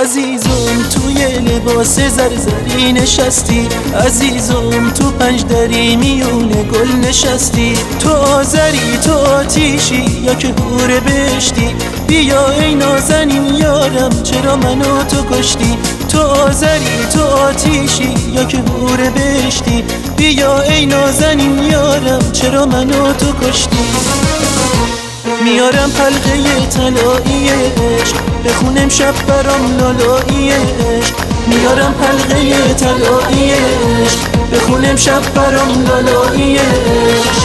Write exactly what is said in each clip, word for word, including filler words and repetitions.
عزیزم توی لباس زرزری نشستی، عزیزم تو پنج دری میونه گل نشستی. تو آذری تو آتیشی یا که حور بهشتی، بیا ای نازنین یارم چرا منو تو کشتی. تو آذری تو آتیشی یا که حور بهشتی، بیا ای نازنین یارم چرا منو تو کشتی. میارم حلقه طلایی عشق بخونم شب برام لالایی عشق، میارم حلقه طلایی عشق بخونم شب برام لالایی عشق.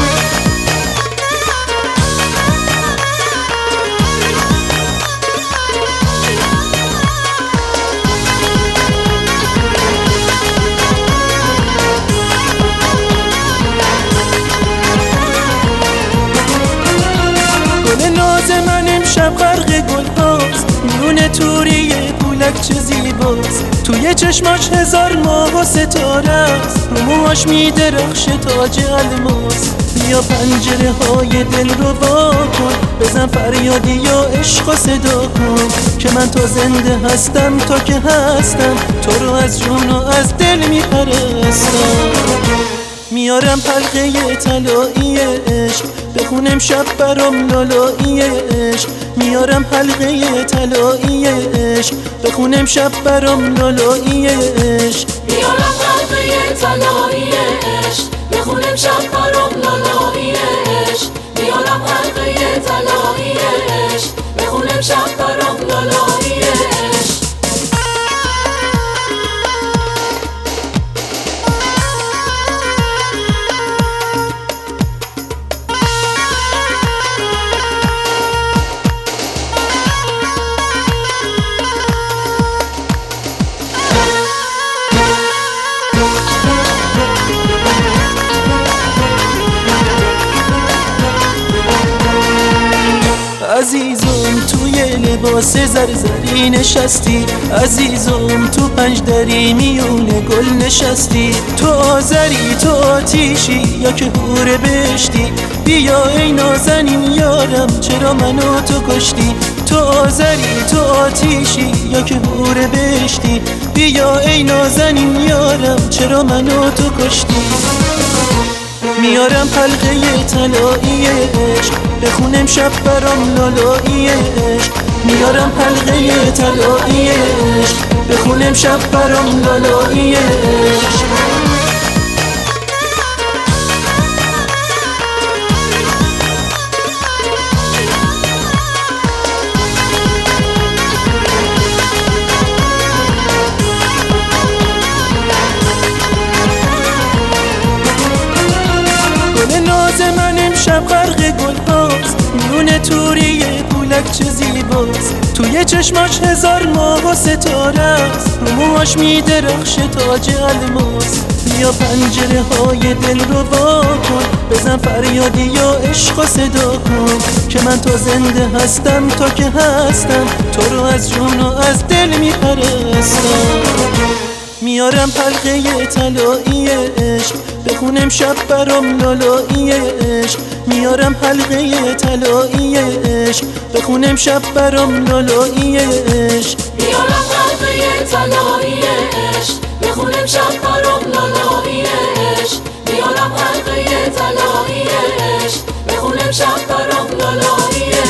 من امشب غرق گل هاست، میونه توری پولک چه زیباست. توی چشماش هزار ماه و ستاره است، رو موهاش میدرخشه تاج الماس. بیا پنجره های دل رو وا کن، بزن فریادی یا عشق و صدا کن که من تا زنده هستم تا که هستم تو رو از جون و از دل میپرستم. میارم حلقه طلایی عشق بخونم شب برام لالایی عشق، میارم حلقه طلایی عشق بخونم شب برام لالایی عشق. میارم حلقه طلایی عشق بخونم شب برام لالایی عشق، میارم حلقه طلایی عشق بخونم شب برام لالایی عشق. عزیزم توی لباس زرزری نشستی، عزیزم تو پنج دری میونه گل نشستی. تو آذری تو آتیشی یا که حور بهشتی، بیا ای نازنین یارم چرا منو تو کشتی. تو آذری تو آتیشی یا که حور بهشتی، بیا ای نازنین یارم چرا منو تو کشتی. میارم حلقه طلایی عشق بخونم شب برام لالایی عشق، میارم حلقه طلایی عشق بخونم شب برام لالایی عشق. من امشب غرق گل هاست، میونه توری پولک چه زیباست. توی چشماش هزار ماه و ستاره است، رو موهاش میدرخشه تاج الماس. بیا پنجره های دل رو وا کن، بزن فریادی یا عشق و صدا کن که من تا زنده هستم تا که هستم تو رو از جون و از دل میپرستم. میارم حلقه طلایی عشق بخونم شب برام لالایی عشق، میارم حلقه طلایی عشق بخونم شب برام لالایی عشق. میارم حلقه طلایی عشق بخونم شب برام لالایی عشق، میارم حلقه طلایی عشق بخونم شب برام لالایی عشق.